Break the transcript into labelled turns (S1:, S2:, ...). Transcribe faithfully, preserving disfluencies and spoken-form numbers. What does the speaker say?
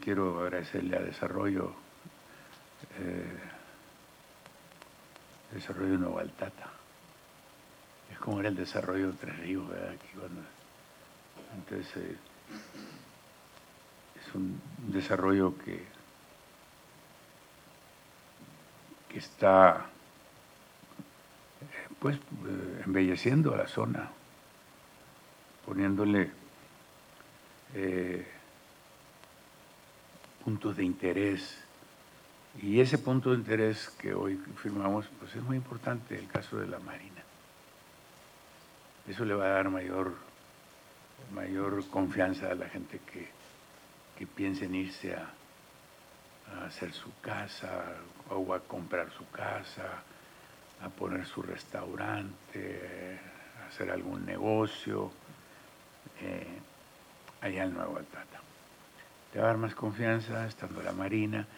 S1: quiero agradecerle a Desarrollo, eh, Desarrollo Nuevo Altata. Es como era el desarrollo de Tres Ríos, ¿verdad? Aquí cuando, entonces, eh, es un desarrollo que, que está eh, pues eh, embelleciendo a la zona, poniéndole eh, puntos de interés. Y ese punto de interés que hoy firmamos, pues es muy importante, el caso de la Marina. Eso le va a dar mayor, mayor confianza a la gente que, que piense en irse a, a hacer su casa o a comprar su casa, a poner su restaurante, a hacer algún negocio eh, allá en Nuevo Altata. Te va a dar más confianza estando la Marina.